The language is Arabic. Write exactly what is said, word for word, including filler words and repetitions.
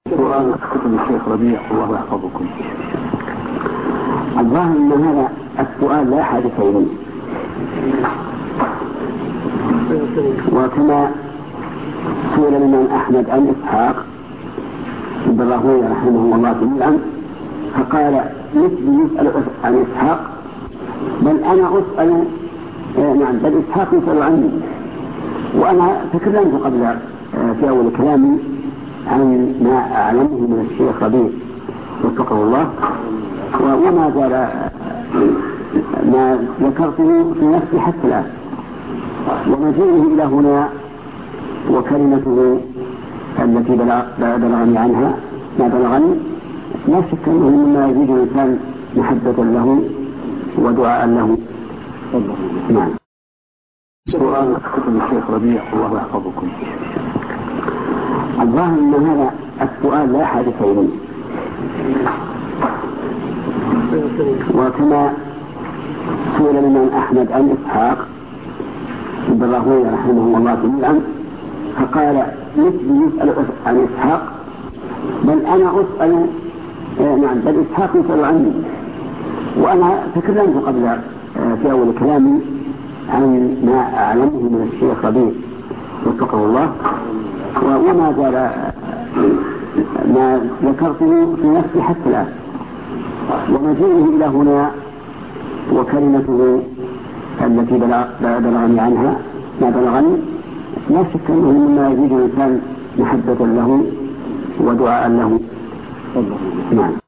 سؤال كتب الشيخ ربيع الله يحفظكم. الظاهر أن هذا السؤال لا حاجة إليه، وكما سئل الإمام أحمد عن إسحاق بن راهويه رحمه الله جميعا فقال مثلي يسأل عن إسحاق، بل أنا أسأل نعم بل إسحاق يسأل عني. وأنا تكلمت قبل في أول كلامي عن ما أعلمه من الشيخ ربيع وفقه الله، وما زال ما ذكرته في نفسي حتى الآن، ومجيئه إلى هنا وكلمته التي بلغني عنها ما بلغني لا شك أنه مما يزيد الإنسان محبة له ودعاء له. نعم. سؤال كتب الشيخ ربيع الله يحفظكم. الظاهر أن هذا السؤال لا حاجة إليه، وكما سئل الإمام أحمد عن إسحاق بن راهويه رحمه الله جميعا فقال مثلي يسأل عن إسحاق، بل أنا أسأل نعم بل إسحاق يسأل عني. وأنا تكلمت قبل في أول كلامي عن ما أعلمه من الشيخ ربيع وفقه الله، وما زال ما ذكرته في نفسي حتى الآن، ومجيئه إلى هنا وكلمته التي بلغني عنها ما بلغني لا شك أنه مما يزيد الإنسان محبة له ودعاء له. نعم.